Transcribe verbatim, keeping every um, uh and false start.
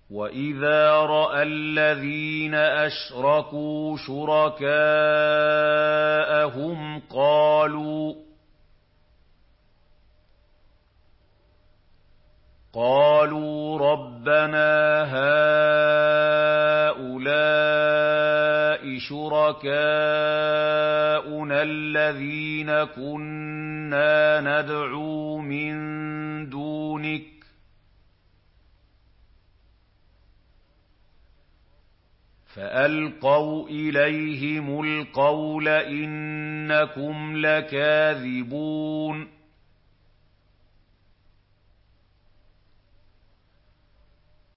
وَإِذَا رَأَى الَّذِينَ أَشْرَكُوا شُرَكَاءَهُمْ قَالُوا قَالُوا رَبَّنَا هَٰؤُلَاءِ شُرَكَاؤُنَا الَّذِينَ كُنَّا نَدْعُو مِن دُونِكَ فَأَلْقَوْا إِلَيْهِمُ الْقَوْلَ إِنَّكُمْ لَكَاذِبُونَ